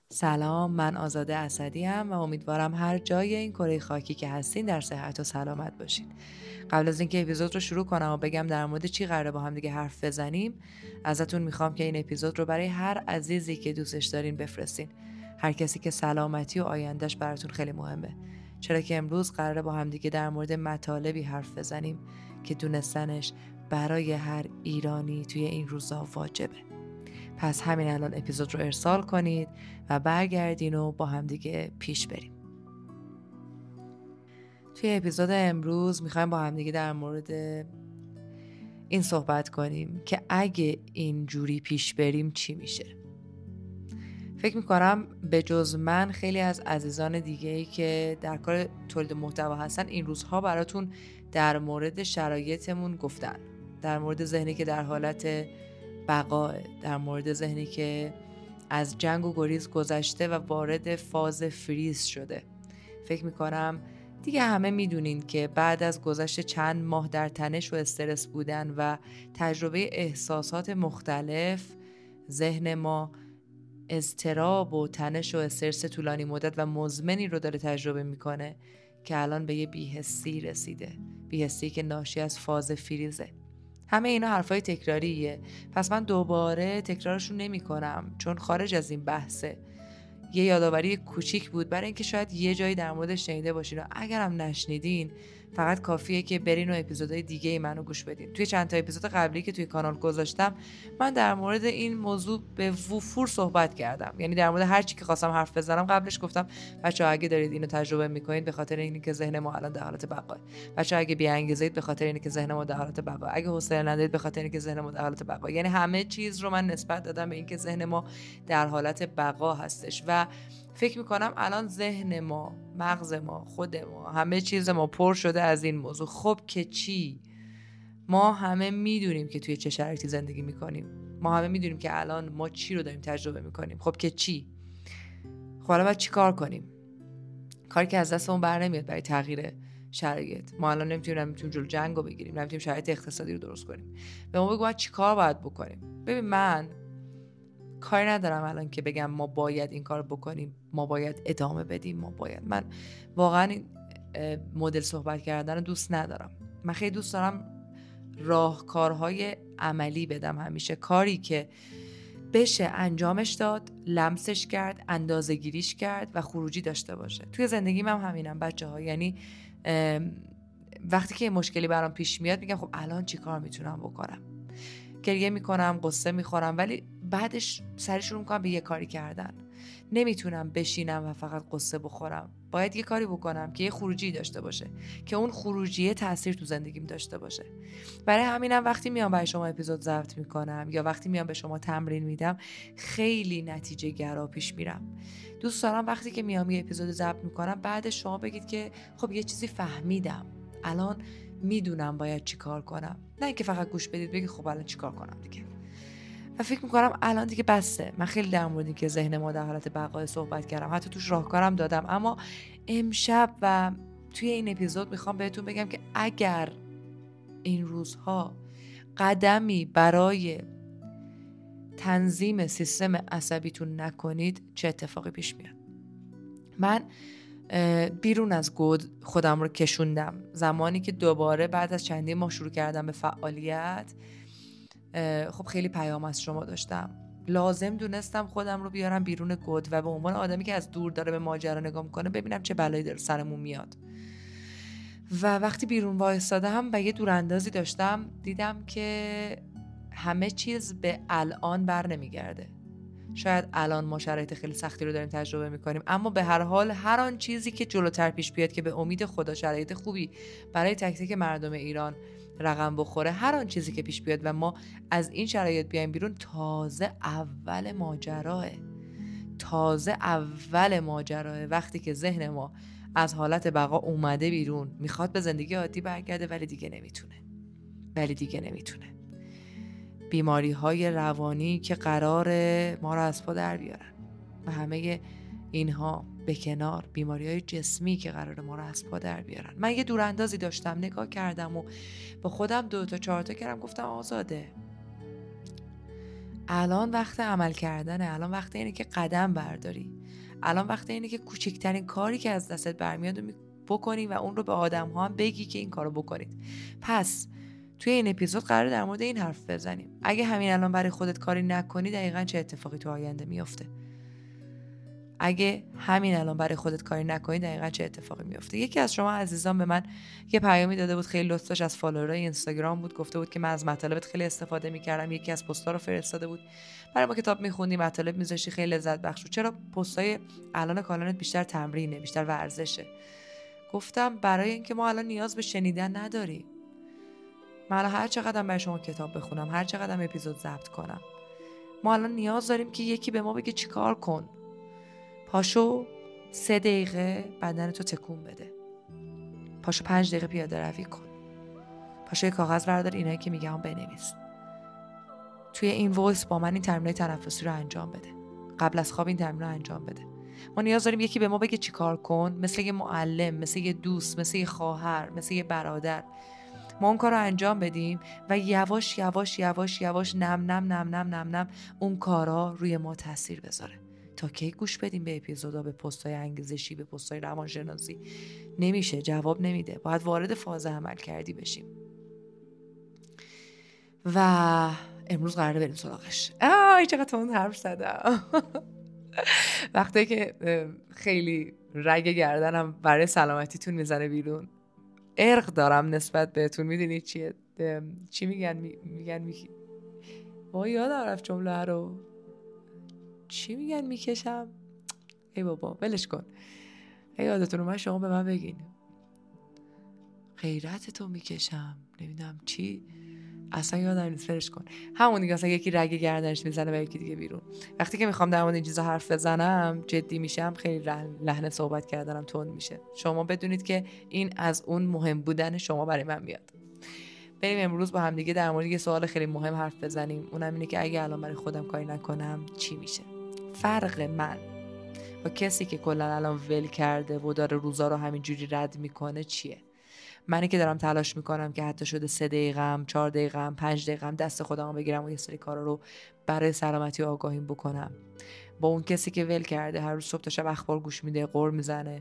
سلام، من آزاده اسدیم و امیدوارم هر جای این کره خاکی که هستین در صحت و سلامت باشین. قبل از اینکه اپیزود رو شروع کنم و بگم در مورد چی قراره با هم دیگه حرف بزنیم، ازتون میخوام که این اپیزود رو برای هر عزیزی که دوستش دارین بفرستین. هر کسی که سلامتی و آیندهش براتون خیلی مهمه. چرا که امروز قراره با هم دیگه در مورد مطالبی حرف بزنیم که دونستنش برای هر ایرانی توی این روزا واجبه. پس همین الان اپیزود رو ارسال کنید و برگردین و با هم دیگه پیش بریم. توی اپیزود امروز میخوایم با هم دیگه در مورد این صحبت کنیم که اگه اینجوری پیش بریم چی میشه. فکر میکنم به جز من خیلی از عزیزان دیگه‌ای که در کار تولید محتوا هستن این روزها براتون در مورد شرایطمون گفتن، در مورد ذهنی که در حالت بقاه، در مورد ذهنی که از جنگ و گریز گذشته و وارد فاز فریز شده. فکر میکنم دیگه همه میدونین که بعد از گذشت چند ماه در تنش و استرس بودن و تجربه احساسات مختلف، ذهن ما اضطراب و تنش و استرس طولانی مدت و مزمنی رو داره تجربه میکنه که الان به یه بی‌حسی رسیده، بی‌حسی که ناشی از فاز فریزه. همه اینا حرفای تکراریه، پس من دوباره تکرارشون نمی کنم چون خارج از این بحثه. یه یادآوری کوچیک بود برای اینکه شاید یه جایی در موردش شنیده باشین و اگرم نشنیدین فقط کافیه که برین و اپیزودهای دیگه منو گوش بدین. توی چند تا اپیزود قبلی که توی کانال گذاشتم من در مورد این موضوع به وفور صحبت کردم، یعنی در مورد هر چی که خواستم حرف بزنم قبلش گفتم بچه‌ها اگه دارید اینو تجربه میکنید به خاطر اینه که ذهن ما الان در حالت بقا، بچه‌ها اگه بی‌انگیزید به خاطر اینه که ذهن ما در حالت بقا، اگه حوصله ندارید به خاطر اینه که ذهن ما در حالت بقا. یعنی همه چیز رو من نسبت دادم به اینکه ذهن ما در حالت بقا هستش و فکر میکنم الان ذهن ما، مغز ما، خود ما، همه چیز ما پر شده از این موضوع. خب که چی؟ ما همه میدونیم که توی چه شرایطی زندگی میکنیم، ما همه میدونیم که الان ما چی رو داریم تجربه میکنیم. خب که چی؟ خب حالا باید چی کار کنیم؟ کاری که از دستمون بر نمیاد برای تغییر شرایط. ما الان نمیتونیم جلو جنگو بگیریم، نمیتونیم شرایط اقتصادی رو درست کنیم. به ما بگو چی کار باید بکنیم. ببین من کاری ندارم الان که بگم ما باید این کار بکنیم، ما باید ادامه بدیم، من واقعا این مدل صحبت کردن رو دوست ندارم. من خیلی دوست دارم راهکارهای عملی بدم، همیشه کاری که بشه انجامش داد، لمسش کرد، اندازه‌گیریش کرد و خروجی داشته باشه. توی زندگیم هم همینم بچه‌ها، یعنی وقتی که مشکلی برام پیش میاد میگم خب الان چی کار میتونم بکنم. گریه میکنم، قصه میخورم، ولی بعدش سری شروع میکنم به یه کاری کردن. نمیتونم بشینم و فقط قصه بخورم، باید یه کاری بکنم که یه خروجی داشته باشه، که اون خروجیه تاثیر تو زندگیم داشته باشه. برای همینم وقتی میام برای شما اپیزود ضبط میکنم یا وقتی میام به شما تمرین میدم خیلی نتیجه گرا پیش میرم. دوست دارم وقتی که میام یه اپیزود ضبط میکنم بعدش شما بگید که خب یه چیزی فهمیدم، الان میدونم باید چی کار کنم، نه اینکه فقط گوش بدید بگید خب الان چی کار کنم دیگه. و فکر میکنم الان دیگه بسه. من خیلی در مورد اینکه ذهن ما در حالت بقا صحبت کردم، حتی توش راهکارم دادم، اما امشب و توی این اپیزود میخوام بهتون بگم که اگر این روزها قدمی برای تنظیم سیستم عصبیتون نکنید چه اتفاقی پیش میاد. من بیرون از گود خودم رو کشوندم زمانی که دوباره بعد از چندین ماه شروع کردم به فعالیت. خب خیلی پیام از شما داشتم، لازم دونستم خودم رو بیارم بیرون گود و به عنوان آدمی که از دور داره به ماجرا نگاه میکنه ببینم چه بلایی داره سرمون میاد. و وقتی بیرون وایسادم و یه دوراندازی داشتم دیدم که همه چیز به الان بر نمیگرده. شاید الان ما شرایط خیلی سختی رو داریم تجربه میکنیم، اما به هر حال هر آن چیزی که جلوتر پیش بیاد که به امید خدا شرایط خوبی برای تک تک مردم ایران رقم بخوره، هر آن چیزی که پیش بیاد و ما از این شرایط بیایم بیرون تازه اول ماجراه. وقتی که ذهن ما از حالت بقا اومده بیرون میخواد به زندگی عادی برگرده ولی دیگه نمیتونه. بیماری های روانی که قراره ما رو از پا در بیارن و همه اینها به کنار بیماری های جسمی که قراره ما رو از پا در بیارن. من یه دوراندازی داشتم، نگاه کردم و با خودم 2 تا 4 تا کردم، گفتم آزاده الان وقت عمل کردنه. الان وقت اینه که قدم برداری. الان وقت اینه که کوچکترین کاری که از دستت برمیاد بکنی و اون رو به آدم ها هم بگی که این کارو بکنید. پس توی این اپیزود قراره در مورد این حرف بزنیم. اگه همین الان برای خودت کاری نکنی دقیقاً چه اتفاقی تو آینده میفته؟ اگه همین الان برای خودت کاری نکنی دقیقاً چه اتفاقی میفته؟ یکی از شما عزیزان به من یه پیامی داده بود، خیلی لطف داشت، از فالوورای اینستاگرام بود، گفته بود که من از مطالبت خیلی استفاده میکردم. یکی از پست‌ها رو فرستاده بود، برای ما کتاب میخوندی، مطالب میذاشتی، خیلی لذت بخش بود. چرا پست‌های الان کالانت بیشتر تمرینه، بیشتر ورزشه؟ گفتم برای اینکه ما الان نیاز به شنیدن نداریم. من الان هر چقدر برای شما کتاب بخونم، هر چقدر اپیزود ضبط کنم، ما الان نیاز داریم که یکی به ما بگه چیکار کن. پاشو 3 دقیقه بدنتو تکون بده. پاشو 5 دقیقه پیاده روی کن. پاشو یه کاغذ بردار، اینایی که میگم بنویس. توی این وایس با من این تمرینای تنفسی رو انجام بده. قبل از خواب این تمرین رو انجام بده. ما نیاز داریم یکی به ما بگه چیکار کن، مثل یه معلم، مثل یه دوست، مثل یه خواهر، مثل یه برادر. ما اون کار رو انجام بدیم و یواش یواش یواش یواش نم اون کارا روی ما تاثیر بذاره. تا کی گوش بدیم به اپیزودا، به پست‌های انگیزشی، به پست‌های روانشناسی؟ نمیشه، جواب نمیده. باید وارد فاز عمل کردی بشیم. و امروز قراره بریم سراغش. چقدر اون حرف زدم. وقتی که خیلی رگ گردنم برای سلامتیتون میزنه بیرون، ارق دارم نسبت بهتون. میدونی چیه؟ چی میگن وای یادم رفت جمله رو. چی میگن؟ میکشم. ای بابا ولش کن. ای یادتون اومد شما به من بگین. غیرتتو میکشم، نمیدونم چی، اصلا یادم نیست، ولش کن. همون دیگه، اصلا یکی رگ گردنش میزنه و یکی دیگه بیرون. وقتی که میخوام در مورد این چیزا حرف بزنم، جدی میشم، خیلی لحن صحبت کردنم تند میشه. شما بدونید که این از اون مهم بودن شما برای من میاد. بریم امروز با هم دیگه در مورد یه سوال خیلی مهم حرف بزنیم. اونم اینه که اگه الان برای خودم کاری نکنم چی میشه؟ فرق من با کسی که کلا الان ول کرده و داره روزا رو همینجوری رد میکنه چیه؟ منی که دارم تلاش میکنم که حتی شده 3 دقیقه‌ام، 4 دقیقه‌ام، 5 دقیقه‌ام دست خودمو بگیرم و یه سری کارا رو برای سلامتی و آگاهیم بکنم، با اون کسی که ول کرده هر روز صبح تا شب اخبار گوش میده، قُر میزنه،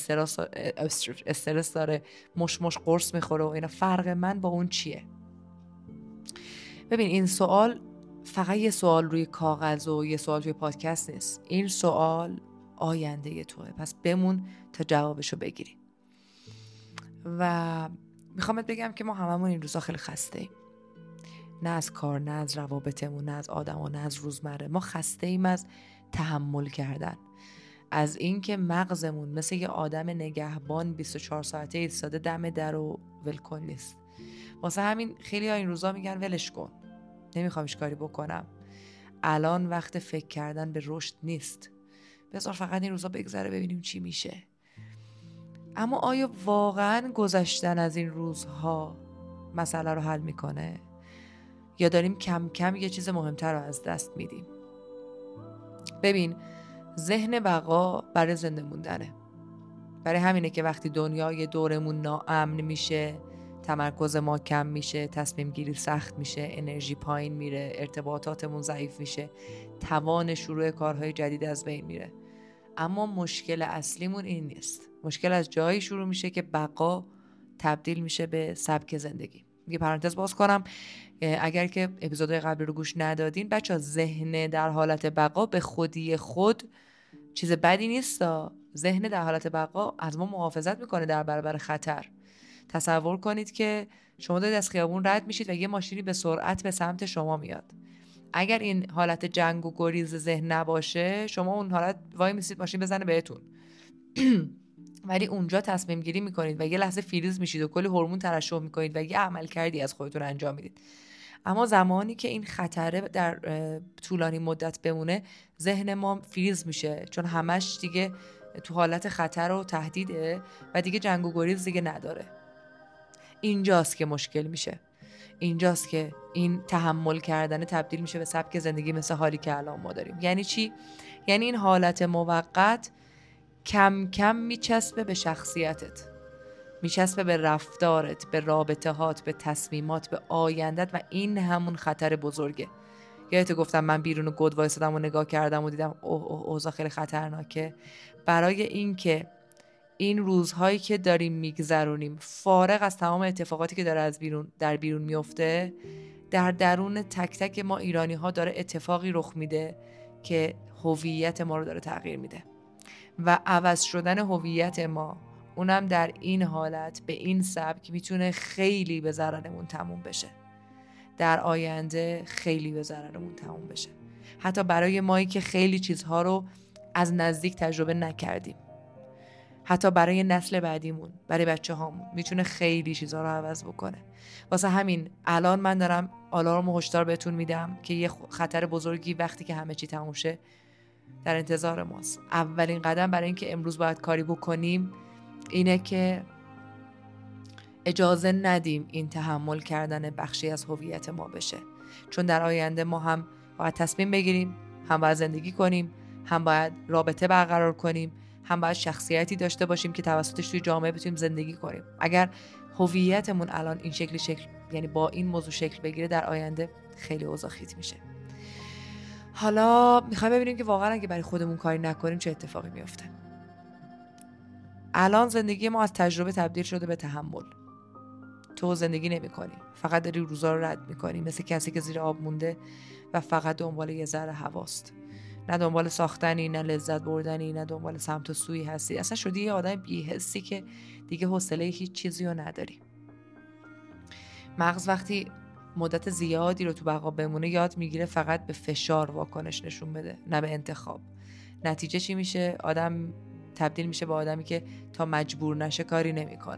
استرس داره، مش قرص میخوره و اینا. فرق من با اون چیه؟ ببین، این سوال فقط یه سوال روی کاغذ و یه سوال توی پادکست نیست. این سوال آینده توئه. پس بمون تا جوابشو بگیری. و میخوام بگم که ما هممون این روزا خیلی خسته ایم. نه از کار، نه از روابطمون، نه از آدما، نه از روزمره. ما خسته ایم از تحمل کردن، از این که مغزمون مثل یه آدم نگهبان 24 ساعته ایستاده دم در و ولکن نیست. واسه همین خیلی ها این روزا میگن ولش کن، نمیخوامش کاری بکنم، الان وقت فکر کردن به رشد نیست، بذار فقط این روزا بگذره ببینیم چی میشه. اما آیا واقعا گذشتن از این روزها مسئله رو حل میکنه؟ یا داریم کم کم یه چیز مهمتر رو از دست میدیم؟ ببین، ذهن بقا برای زنده موندنه. برای همینه که وقتی دنیای دورمون ناامن میشه، تمرکز ما کم میشه، تصمیم گیری سخت میشه، انرژی پایین میره، ارتباطاتمون ضعیف میشه، توان شروع کارهای جدید از بین میره. اما مشکل اصلیمون این نیست. مشکل از جایی شروع میشه که بقا تبدیل میشه به سبک زندگی. یه پرانتز باز کنم، اگر که اپیزودهای قبلی رو گوش ندادین، بچه‌ها، ذهن در حالت بقا به خودی خود چیز بدی نیست. ذهن در حالت بقا از ما محافظت میکنه در برابر خطر. تصور کنید که شما دارید از خیابون رد میشید و یه ماشینی به سرعت به سمت شما میاد. اگر این حالت جنگ و گریز ذهن نباشه، شما اون حالت وای میسید ماشین بزنه بهتون. ولی اونجا تصمیم گیری میکنید و یه لحظه فریز میشید و کلی هورمون ترشح میکنید و یه عمل کردی از خودتون انجام میدید. اما زمانی که این خطره در طولانی مدت بمونه، ذهن ما فریز میشه، چون همش دیگه تو حالت خطر و تهدیده و دیگه جنگ و گریز دیگه نداره. اینجاست که مشکل میشه. اینجاست که این تحمل کردن تبدیل میشه به سبک زندگی مثل حالی که الان ما داریم. یعنی چی؟ یعنی این حالت موقت کم کم میچسبه به شخصیتت، میچسبه به رفتارت، به رابطه‌هات، به تصمیمات، به آیندت و این همون خطر بزرگه یادت گفتم من بیرون گود وایسادم و نگاه کردم و دیدم اوضاع خیلی خطرناکه. برای اینکه این روزهایی که داریم میگذرونیم فارغ از تمام اتفاقاتی که داره در بیرون میفته، در درون تک تک ما ایرانی ها داره اتفاقی رخ میده که هویت ما رو داره تغییر میده و عوض شدن هویت ما، اونم در این حالت به این سبک، میتونه خیلی به ضررمون تموم بشه. در آینده خیلی به ضررمون تموم بشه. حتی برای مایی که خیلی چیزها رو از نزدیک تجربه نکردیم. حتی برای نسل بعدیمون، برای بچه هامون میتونه خیلی چیزها رو عوض بکنه. واسه همین الان من دارم آلارم و هشدار بهتون میدم که یه خطر بزرگی وقتی که همه چی تموم شه در انتظار ماست. اولین قدم برای اینکه امروز باید کاری بکنیم اینه که اجازه ندیم این تحمل کردن بخشی از هویت ما بشه. چون در آینده ما هم باید تصمیم بگیریم، هم باید زندگی کنیم، هم باید رابطه برقرار کنیم، هم باید شخصیتی داشته باشیم که توسطش توی جامعه بتونیم زندگی کنیم. اگر هویتمون الان این شکل یعنی با این موضوع شکل بگیره، در آینده خیلی اوضاع خیت میشه. حالا میخوایم ببینیم که واقعا اگه برای خودمون کاری نکنیم چه اتفاقی میفته. الان زندگی ما از تجربه تبدیل شده به تحمل. تو زندگی نمی کنی، فقط داری روزا رو رد میکنی، مثل کسی که زیر آب مونده و فقط دنبال یه ذره هواست. نه دنبال ساختنی، نه لذت بردنی، نه دنبال سمت و سویی هستی. اصلا شدی یه آدم بی‌حسی که دیگه حوصله هیچ چیزی رو نداری. مغز وقتی مدت زیادی رو تو بقا بمونه یاد میگیره فقط به فشار واکنش نشون بده، نه به انتخاب. نتیجه چی میشه؟ آدم تبدیل میشه به آدمی که تا مجبور نشه کاری نمیکنه.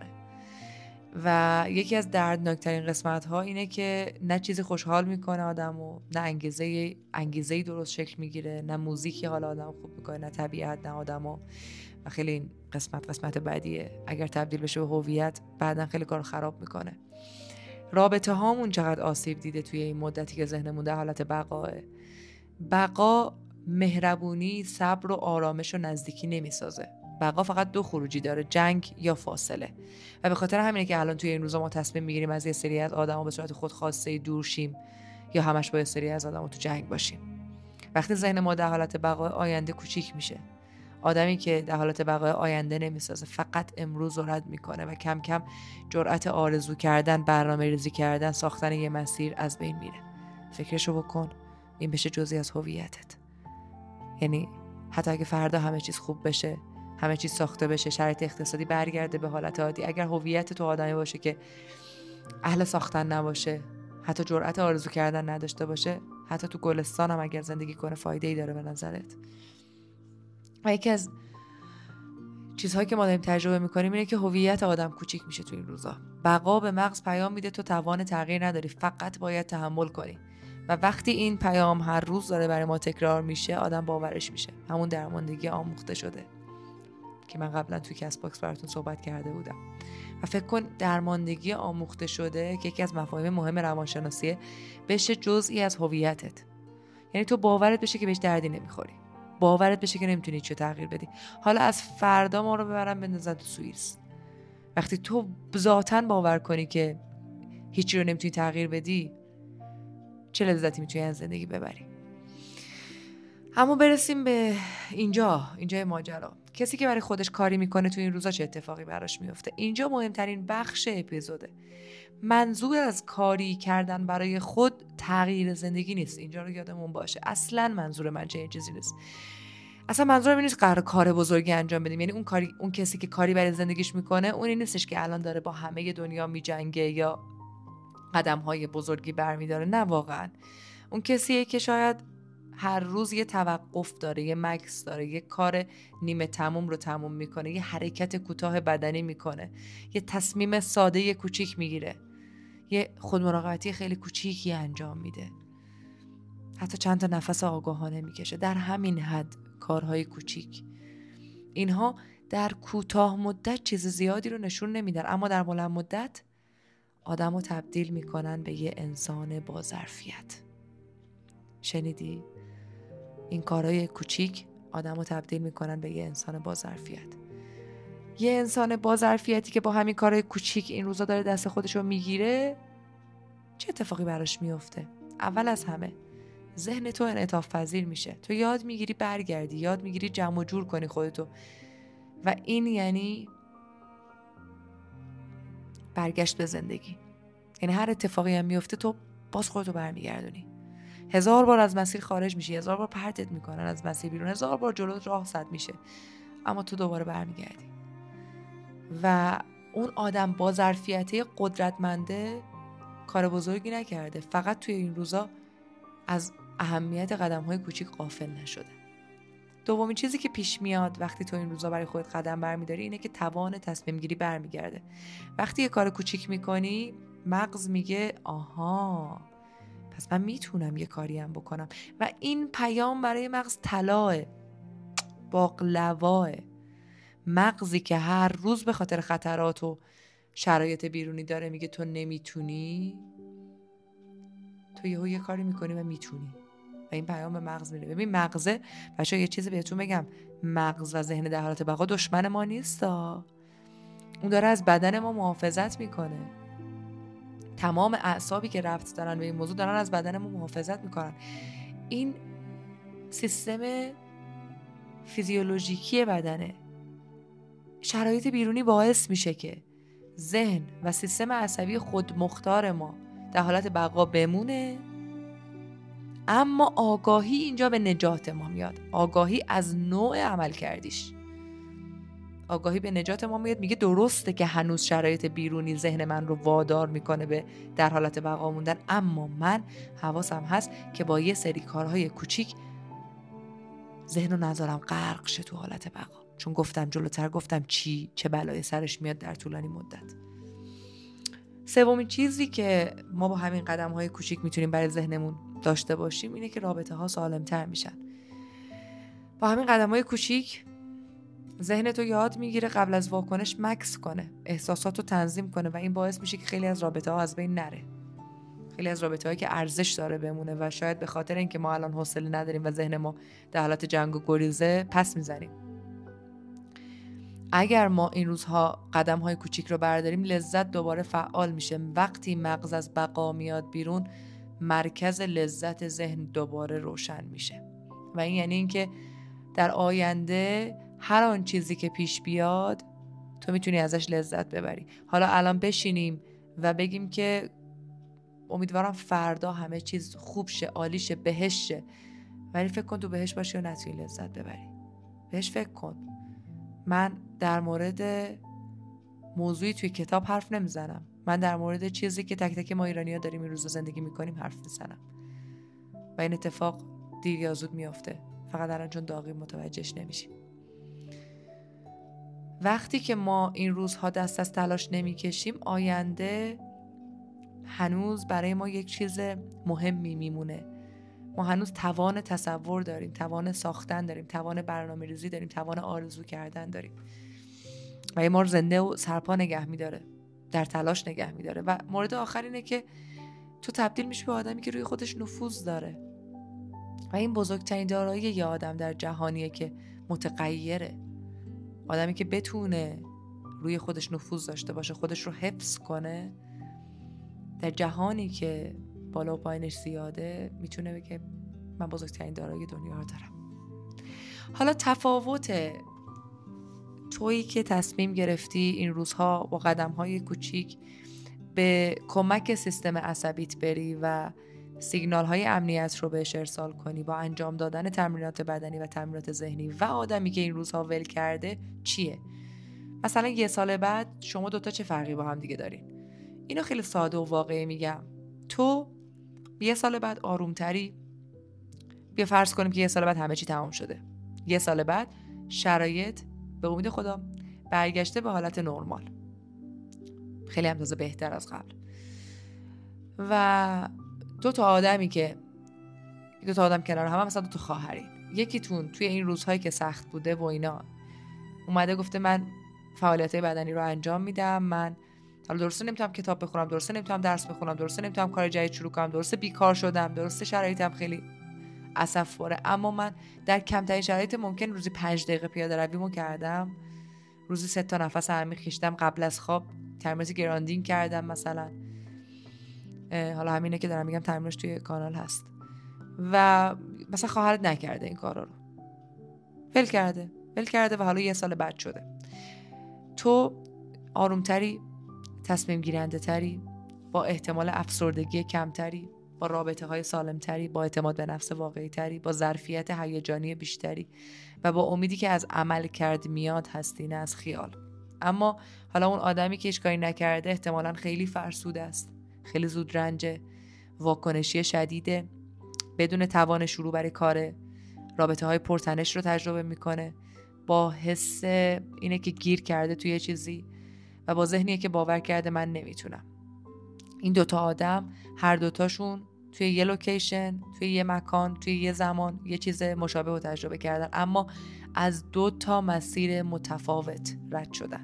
و یکی از دردناکترین قسمت ها اینه که نه چیزی خوشحال میکنه آدمو، نه انگیزه‌ای درست شکل میگیره، نه موزیکی حال آدم خوب میکنه، نه طبیعت، نه آدمو. و خیلی این قسمت بدیه. اگر تبدیل بشه به هویت بعدن خیلی کار خراب میکنه. رابطه هامون چقدر آسیب دیده توی این مدتی که ذهنمون در حالت بقاه. بقا مهربونی، صبر و آرامش و نزدیکی نمیسازه. بقا فقط دو خروجی داره، جنگ یا فاصله. و به خاطر همینه که الان توی این روزا ما تصمیم میگیریم از یه سری از آدما به صورت خودخواسته دور شیم یا همش با یه سری از آدما تو جنگ باشیم. وقتی ذهن ما در حالت بقا، آینده کوچیک میشه. آدمی که در حالت بقای آینده نمیسازه، فقط امروز رو رد میکنه و کم کم جرأت آرزو کردن، برنامه‌ریزی کردن، ساختن یه مسیر از بین میره. فکرشو بکن، این بشه جزئی از هویتت. یعنی حتی اگه فردا همه چیز خوب بشه، همه چیز ساخته بشه، شرایط اقتصادی برگرده به حالت عادی، اگر هویت تو آدمی باشه که اهل ساختن نباشه، حتی جرأت آرزو کردن نداشته باشه، حتی تو گلستان هم اگر زندگی کنه فایده‌ای داره به نظرت؟ و یکی از چیزهایی که ما داریم تجربه میکنیم اینه که هویت آدم کوچیک میشه تو این روزا. بقا به مغز پیام میده تو توان تغییر نداری، فقط باید تحمل کنی. و وقتی این پیام هر روز داره برای ما تکرار میشه، آدم باورش میشه. همون درماندگی آموخته شده که من قبلا توی کست باکس براتون صحبت کرده بودم. و فکر کن درماندگی آموخته شده که یکی از مفاهیم مهم روانشناسیه، بشه جزئی از هویتت. یعنی تو باورت بشه که بهش دردی نمیخوری، باورت بشه که نمیتونی چه تغییر بدی. حالا از فردا ما رو ببرن بندازن تو سوئیس. وقتی تو ذاتاً باور کنی که هیچی رو نمیتونی تغییر بدی، چه لذتی میتونی از زندگی ببری؟ اما برسیم به اینجای ماجرا. کسی که برای خودش کاری میکنه تو این روزا چه اتفاقی براش میفته؟ اینجا مهمترین بخش اپیزوده. منظور از کاری کردن برای خود تغییر زندگی نیست. اینجا رو یادمون باشه. اصلا منظور من چه چیزی نیست. اصلا منظورم نیست قرار کار بزرگی انجام بدیم. یعنی اون کسی که کاری برای زندگیش میکنه، اونی نیستش که الان داره با همه دنیا میجنگه یا قدم‌های بزرگی برمیداره. نه، واقعا اون کسیه که شاید هر روز یه توقف داره، یه مکث داره، یه کار نیمه تموم رو تموم میکنه، یه حرکت کوتاه بدنی میکنه، یه تصمیم ساده کوچیک میگیره، یه خودمراقبتی خیلی کوچیکی انجام میده، حتی چند تا نفس آگاهانه میکشه. در همین حد کارهای کوچیک، اینها در کوتاه مدت چیز زیادی رو نشون نمیدن، اما در بلند مدت آدم رو تبدیل میکنن به یه انسان با ظرفیت. شنیدی؟ این کارهای کوچیک آدم رو تبدیل میکنن به یه انسان با ظرفیت. یه انسان با ظرفیتی که با همین کارهای کوچیک این روزا داره دست خودش رو میگیره، چه اتفاقی براش میفته؟ اول از همه ذهن تو انعطاف پذیر میشه، تو یاد میگیری برگردی، یاد میگیری جمع و جور کنی خودتو، و این یعنی برگشت به زندگی. یعنی هر اتفاقی هم میفته تو باز خودتو برمیگردونی. 1000 بار از مسیر خارج میشی، 1000 بار پرتت میکنن از مسیر بیرون، 1000 بار جلوت راه سد میشه، اما تو دوباره برمیگردی. و اون آدم با ظرفیت قدرتمنده کار بزرگی نکرده، فقط توی این روزا از اهمیت قدم‌های کوچیک غافل نشده. دومین چیزی که پیش میاد وقتی تو این روزا برای خودت قدم برمیداری اینه که توان تصمیم گیری برمیگرده. وقتی یه کار کوچیک میکنی مغز میگه آها پس من میتونم یه کاری هم بکنم، و این پیام برای مغز طلاه، باقلواه. مغزی که هر روز به خاطر خطرات و شرایط بیرونی داره میگه تو نمیتونی، تو یه کاری میکنی و میتونی، و این پیام به مغز میره. ببین مغزه، بچه‌ها یه چیزی بهتون بگم، مغز و ذهن در حالت بقا دشمن ما نیستا، اون داره از بدن ما محافظت میکنه. تمام اعصابی که ربط دارن به این موضوع دارن از بدن ما محافظت میکنن. این سیستم فیزیولوژیکی بدنه. شرایط بیرونی باعث میشه که ذهن و سیستم عصبی خودمختار ما در حالت بقا بمونه، اما آگاهی اینجا به نجات ما میاد. آگاهی از نوع عمل کردیش، آگاهی به نجات ما میاد، میگه درسته که هنوز شرایط بیرونی ذهن من رو وادار میکنه به در حالت بقا موندن، اما من حواسم هست که با یه سری کارهای کوچیک ذهن رو نذارم غرق شه تو حالت بقا، چون جلوتر گفتم چه بلای سرش میاد در طولانی مدت. سومین چیزی که ما با همین قدم‌های کوچیک میتونیم برای ذهنمون داشته باشیم اینه که رابطه‌ها سالم‌تر میشن. با همین قدم‌های کوچیک ذهن تو یاد میگیره قبل از واکنش مکث کنه، احساساتو تنظیم کنه، و این باعث میشه که خیلی از رابطه‌ها از بین نره. خیلی از رابطه‌هایی که ارزش داره بمونه و شاید به خاطر اینکه ما الان حوصله نداریم و ذهن ما در حالت جنگ و گریزه پس میزنیم. اگر ما این روزها قدم‌های کوچیک رو برداریم لذت دوباره فعال میشه. وقتی مغز از بقا میاد بیرون مرکز لذت ذهن دوباره روشن میشه، و این یعنی اینکه در آینده هر آن چیزی که پیش بیاد تو میتونی ازش لذت ببری. حالا الان بشینیم و بگیم که امیدوارم فردا همه چیز خوب شه، عالی شه، بهش شه، ولی فکر کن تو بهش باشی و نتونی لذت ببری. بهش فکر کن. من در مورد موضوعی توی کتاب حرف نمیزنم، من در مورد چیزی که تک تک ما ایرانی‌ها داریم این روزا زندگی میکنیم حرف میزنم، و این اتفاق دیر یا زود میافته، فقط الان چون داغی متوجهش نمیشیم. وقتی که ما این روزها دست از تلاش نمیکشیم آینده هنوز برای ما یک چیز مهمی میمونه. ما هنوز توان تصور داریم، توان ساختن داریم، توان برنامه‌ریزی داریم، توان آرزو کردن داریم، و این ما رو زنده و سرپا نگه میداره، در تلاش نگه میداره. و مورد آخر اینه که تو تبدیل میشی به آدمی که روی خودش نفوذ داره، و این بزرگترین دارایی یه آدم در جهانیه که متغیره. آدمی که بتونه روی خودش نفوذ داشته باشه، خودش رو حفظ کنه در جهانی که بالا و پایینش زیاده، میتونه بگه من بزرگترین دارایی دنیا رو دارم. حالا تفاوت تویی که تصمیم گرفتی این روزها با قدم‌های کوچیک به کمک سیستم عصبیت بری و سیگنال‌های امنیت رو بهش ارسال کنی با انجام دادن تمرینات بدنی و تمرینات ذهنی، و آدمی که این روزها ول کرده چیه؟ مثلا 1 سال بعد شما دوتا چه فرقی با هم دیگه دارین؟ اینو خیلی ساده و واقعی میگم. تو 1 سال بعد آرومتری، بیا فرض کنیم که 1 سال بعد همه چی تمام شده، 1 سال بعد شرایط به امید خدا برگشته به حالت نرمال، خیلی هم تازه بهتر از قبل، و دو تا آدم کنار هم، مثلا 2 خواهرین، یکیتون توی این روزهایی که سخت بوده و اینا اومده گفته من فعالیت‌های بدنی رو انجام میدم، من حالا درسته نمیتونم کتاب بخونم، درسته نمیتونم درس بخونم، درسته نمیتونم کار جدید شروع کنم، درسته بیکار شدم، درسته شرایطم خیلی اسف‌باره، اما من در کمترین شرایط ممکن روزی 5 دقیقه پیاده رویمو کردم، روزی 3 تا نفس عمیق کشیدم، قبل از خواب تمرین گراندینگ کردم مثلا. حالا همینه که دارم میگم تمرینش توی کانال هست، و مثلا خواهرت نکرده این کارا رو، ول کرده و حالا 1 سال بعد شده. تو آرومتری، تصمیم گیرنده تری، با احتمال افسردگی کمتری، با رابطه های سالم تری، با اعتماد به نفس واقعی تری، با ظرفیت هیجانی بیشتری و با امیدی که از عمل کرد میاد هستی، نه از خیال. اما حالا اون آدمی که هیچ کاری نکرده احتمالاً خیلی فرسوده است، خیلی زود رنجه، واکنشی شدیده، بدون توان شروع برای کاره، رابطه های پرتنش رو تجربه میکنه، با حس اینه که گیر کرده توی یه چیزی و با ذهنیه که باور کرده من نمیتونم. این 2 آدم هر دوتاشون توی یه لوکیشن، توی یه مکان، توی یه زمان یه چیز مشابه رو تجربه کردن، اما از 2 مسیر متفاوت رد شدن.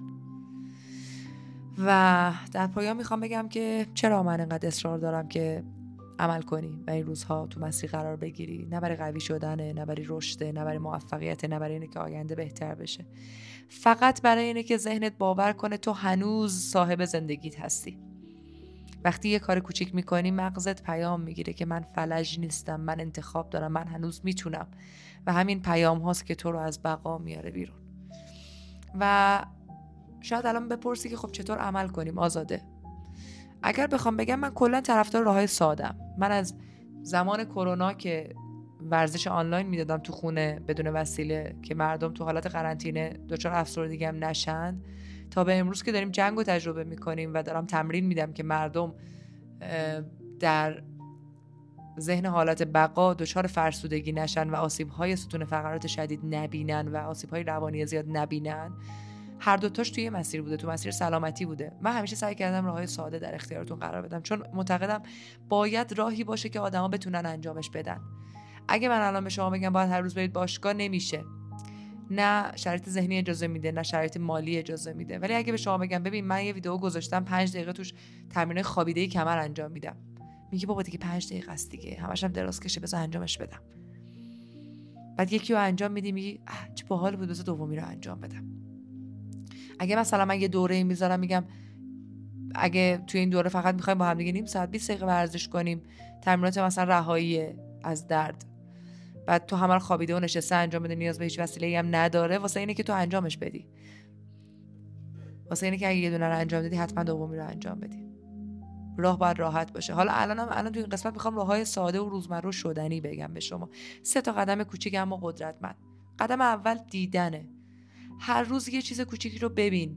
و در پایان میخوام بگم که چرا من اینقدر اصرار دارم که عمل کنی و این روزها تو مسیر قرار بگیری، نه برای قوی شدنه، نه برای رشد، نه برای موفقیت، نه برای اینه که آینده بهتر بشه، فقط برای اینه که ذهنت باور کنه تو هنوز صاحب زندگیت هستی. وقتی یه کار کوچیک میکنی مغزت پیام میگیره که من فلج نیستم، من انتخاب دارم، من هنوز میتونم و همین پیام هاست که تو رو از بقا میاره بیرون. و شاید الان بپرسی که خب چطور عمل کنیم؟ آزاده. اگر بخوام بگم من کلا طرفدار راههای ساده‌ام. من از زمان کرونا که ورزش آنلاین میدادم تو خونه بدون وسیله که مردم تو حالت قرنطینه دچار افسردگی هم نشن، تا به امروز که داریم جنگ رو تجربه میکنیم و دارم تمرین میدم که مردم در ذهن حالت بقا دچار فرسودگی نشن و آسیب‌های ستون فقرات شدید نبینن و آسیب‌های روانی زیاد نبینن، هر دوتاش توی مسیر بوده، تو مسیر سلامتی بوده. من همیشه سعی کردم راههای ساده در اختیارتون قرار بدم، چون معتقدم باید راهی باشه که آدما بتونن انجامش بدن. اگه من الان به شما بگم باید هر روز برید باشگاه، نمیشه. نه شرایط ذهنی اجازه میده، نه شرایط مالی اجازه میده. ولی اگه به شما بگم ببین من یه ویدیو گذاشتم 5 دقیقه توش تمرین خوابیده کمر انجام میدم، میگی بابا دیگه 5 دقیقه است دیگه، همش هم دراز کشه، بذار انجامش بدم. بعد یکی رو انجام میدی میگی چه باحال بود، بذار دومی رو انجام بدم. اگه مثلا من یه دوره میذارم میگم اگه توی این دوره فقط میخوایم با هم دیگه نیم ساعت 20 دقیقه ورزش کنیم، تمرینات مثلا رهایی از درد، بعد تو همه رو خوابیده و نشسته انجام بده، نیاز به هیچ وسیله‌ای هم نداره، واسه اینه که تو انجامش بدی، واسه اینه که اگه یه دونه رو انجام دادی حتما دومی رو انجام بدی. راه باید راحت باشه. حالا الان تو این قسمت میخوام راههای ساده و روزمره و شدنی بگم به شما. 3 قدم کوچیک اما قدرتمند. قدم اول دیدنه. هر روز یه چیز کوچیکی رو ببین،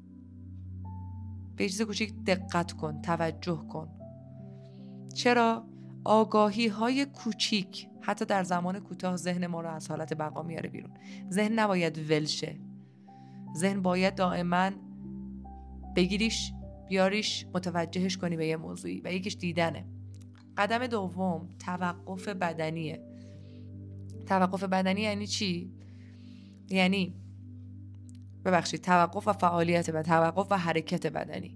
به چیز کوچیک دقت کن، توجه کن. چرا؟ آگاهی های کوچیک حتی در زمان کوتاه ذهن ما رو از حالت بقا میاره بیرون. ذهن نباید ولشه، ذهن باید دائما بگیریش، بیاریش، متوجهش کنی به یه موضوعی و یکیش دیدنه. قدم دوم توقف بدنیه. توقف بدنی یعنی چی؟ یعنی توقف و فعالیت و توقف و حرکت بدنی.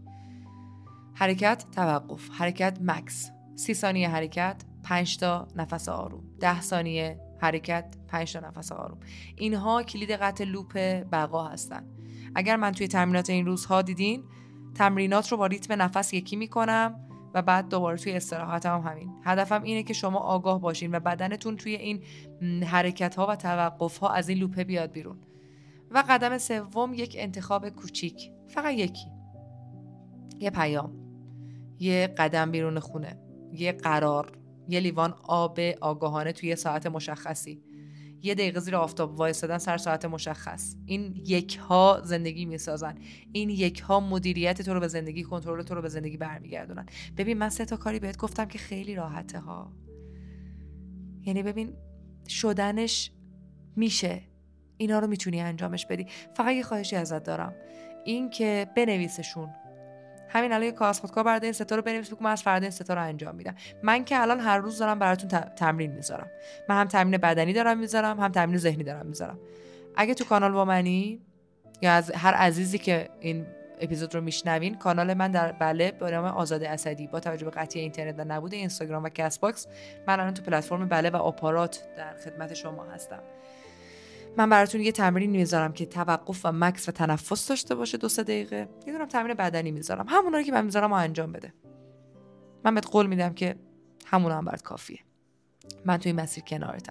حرکت توقف، حرکت مکس 30 ثانیه حرکت، 5 تا نفس آروم، 10 ثانیه حرکت، 5 تا نفس آروم. اینها کلید قطع لوپ بقا هستن. اگر من توی تمرینات این روزها دیدین تمرینات رو با ریتم نفس یکی میکنم و بعد دوباره توی استراحتم هم همین. هدفم اینه که شما آگاه باشین و بدنتون توی این حرکت ها و توقف ها از این لوپه بیاد بیرون. و قدم سوم یک انتخاب کوچیک، فقط یکی، یه پیام، یه قدم بیرون خونه، یه قرار، یه لیوان آب آگاهانه توی ساعت مشخصی، یه دقیقه زیر آفتاب وایسادن سر ساعت مشخص. این یک ها زندگی میسازن. این یک ها مدیریت تو رو به زندگی، کنترل تو رو به زندگی برمیگردونن. ببین من 3 کاری بهت گفتم که خیلی راحته ها. یعنی ببین شدنش میشه، اینا رو میتونی انجامش بدی. فقط یه خواهشی ازت دارم، این که بنویسشون. همین الان یه کاغذ خودکار برات این 3 رو بنویس، بگو من از فردا این 3 رو انجام میدم. من که الان هر روز دارم براتون تمرین میذارم. من هم تمرین بدنی دارم میذارم، هم تمرین ذهنی دارم میذارم. اگه تو کانال با منی یا از هر عزیزی که این اپیزود رو میشنوین، کانال من در بله به نام آزاده اسدی، با توجه به قطعی اینترنت و نبود اینستاگرام و کست باکس، من الان تو پلتفرم بله و آپارات در خدمت شما هستم. من براتون یه تمرین میذارم که توقف و مکس و تنفس داشته باشه 2-3 دقیقه. یه دونم تمرین بدنی میذارم، همونا رو که من میذارم رو انجام بده. من بهت قول میدم که همونا هم برات کافیه. من توی مسیر کنارتم.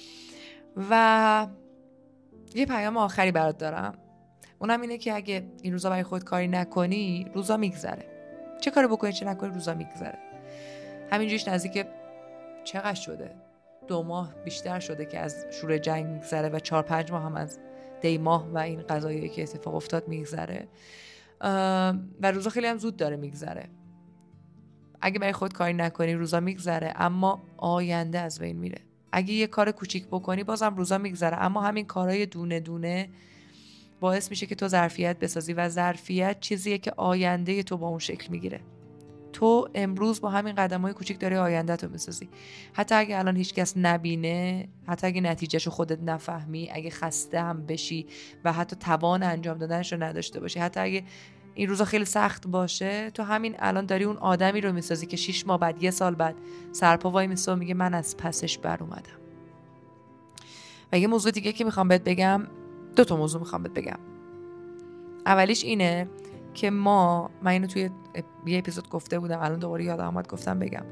و یه پیام آخری برات دارم، اونم اینه که اگه این روزا برای خود کاری نکنی روزا میگذره. چه کاری بکنی چه نکنی روزا میگذره. همینجوریش نزدیک چقدر شده 2 ماه بیشتر شده که از شروع جنگ میگذره و 4-5 ماه هم از دی ماه و این قضایی که اتفاق افتاد میگذره و روزا خیلی هم زود داره میگذره. اگه برای خود کاری نکنی روزا میگذره، اما آینده از بین میره. اگه یه کار کوچیک بکنی بازم روزا میگذره، اما همین کارهای دونه دونه باعث میشه که تو ظرفیت بسازی و ظرفیت چیزیه که آینده تو با اون شکل میگیره. تو امروز با همین قدم‌های کوچیک داری آینده تو میسازی. حتی اگه الان هیچ کس نبینه، حتی اگه نتیجهشو خودت نفهمی، اگه خسته هم بشی و حتی توان انجام دادنش رو نداشته باشی، حتی اگه این روزا خیلی سخت باشه، تو همین الان داری اون آدمی رو میسازی که 6 ماه بعد، 1 سال بعد سرپا وای میسه و میگه من از پسش بر اومدم. و یه موضوع دیگه که میخوام بهت بگم، 2 تا موضوع میخوام بهت بگم. اولیش اینه که من اینو توی یه اپیزود گفته بودم، الان دوباره یادم اومد گفتم بگم.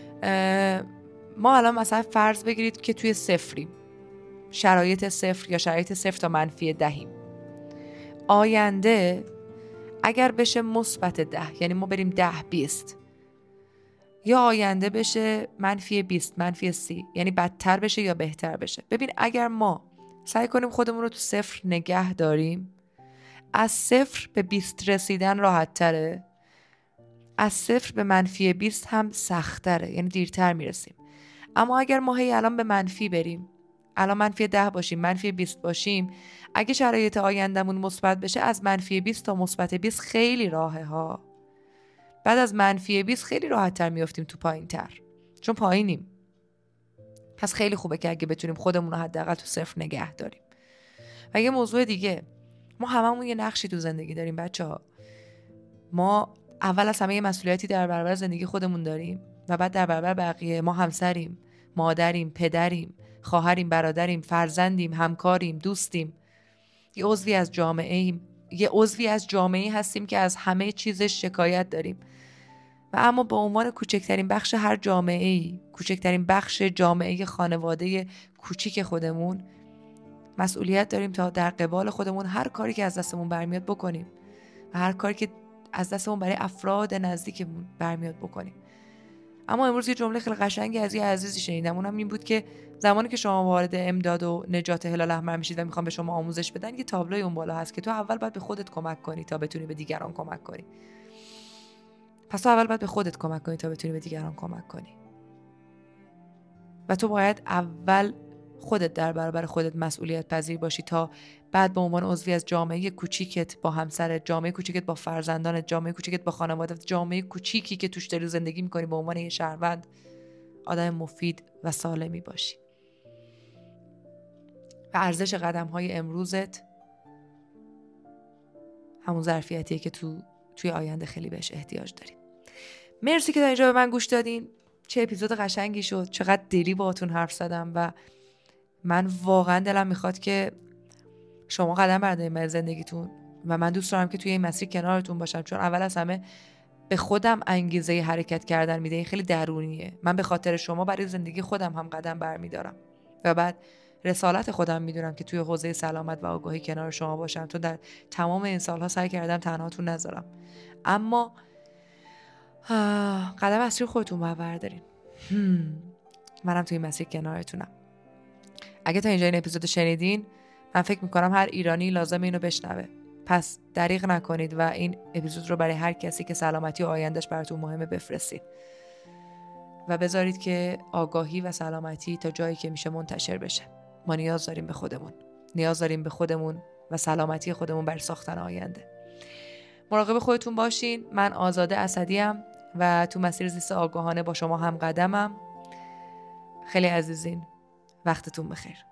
ما الان مثلا فرض بگیرید که توی صفریم، شرایط صفر یا شرایط صفر تا -10. آینده اگر بشه مثبت 10، یعنی ما بریم 10-20، یا آینده بشه -20 -30، یعنی بدتر بشه یا بهتر بشه. ببین اگر ما سعی کنیم خودمون رو تو صفر نگه داریم، از 0 به 20 رسیدن راحت تره، از 0 به -20 هم سخت تره، یعنی دیرتر میرسیم. اما اگر ما هی الان به منفی بریم، الان -10 باشیم، -20 باشیم، اگه شرایط آیندمون مثبت بشه، از -20 تا مثبت 20 خیلی راهه ها. بعد از -20 خیلی راحت تر میافتیم تو پایین تر، چون پایینیم. پس خیلی خوبه که اگه بتونیم خودمون رو حداقل تو صفر نگه داریم. و یه موضوع دیگه، ما هممون یه نقشی تو زندگی داریم بچه‌ها. ما اول از همه یه مسئولیتی در برابر زندگی خودمون داریم و بعد در برابر بقیه. ما همسریم، مادریم، پدریم، خواهریم، برادریم، فرزندیم، همکاریم، دوستیم. یه عضوی از جامعه‌ایم، یه عضوی از جامعه‌ای هستیم که از همه چیزش شکایت داریم. و اما به عنوان کوچکترین بخش هر جامعه‌ای، کوچکترین بخش جامعه خانواده کوچیک خودمون، مسئولیت داریم تا در قبال خودمون هر کاری که از دستمون برمیاد بکنیم و هر کاری که از دستمون برای افراد نزدیکمون برمیاد بکنیم. اما امروز یه جمله خیلی قشنگی از یه عزیزی شنیدم، اونم این بود که زمانی که شما وارد امداد و نجات هلال احمر میشید و میخوام به شما آموزش بدن، یه تابلوی اون بالا هست که تو اول باید به خودت کمک کنی تا بتونی به دیگران کمک کنی. پس تو اول باید به خودت کمک کنی تا بتونی به دیگران کمک کنی. و تو باید اول خودت در برابر خودت مسئولیت پذیر باشی تا بعد به عنوان عضوی از جامعه کوچیکت با همسرت، جامعه کوچیکت با فرزندانت، جامعه کوچیکت با خانواده‌ت، جامعه کوچیکی که توش داری زندگی می‌کنی به عنوان یه شهروند، آدم مفید و سالمی باشی. و ارزش قدم‌های امروزت همون ظرفیتیه که توی آینده خیلی بهش احتیاج داری. مرسی که تا اینجا به من گوش دادین. چه اپیزود قشنگی شد، چقدر دلی باهاتون حرف زدم و من واقعا دلم میخواد که شما قدم بردارید برای زندگیتون و من دوست دارم که توی این مسیر کنارتون باشم، چون اول از همه به خودم انگیزه حرکت کردن میده. این خیلی درونیه. من به خاطر شما برای زندگی خودم هم قدم برمیدارم و بعد رسالت خودم میدونم که توی حوزه سلامت و آگاهی کنار شما باشم، تو در تمام این سالها سعی کردم تنهاتون نذارم، اما قدم اصلی خودتون باید بردارین. منم توی مسیر کنارتونم. اگه تا اینجا این اپیزود شنیدین، من فکر میکنم هر ایرانی لازم اینو بشنوه. پس دریغ نکنید و این اپیزود رو برای هر کسی که سلامتی و آیندهش براتون مهمه بفرستید و بذارید که آگاهی و سلامتی تا جایی که میشه منتشر بشه. ما نیاز داریم به خودمون، نیاز داریم به خودمون و سلامتی خودمون برای ساختن آینده. مراقب خودتون باشین. من آزاده اسدیم و تو مسیر زیست آگاهانه با شما هم قدمم. خیلی عزیزین، وقتتون بخیر.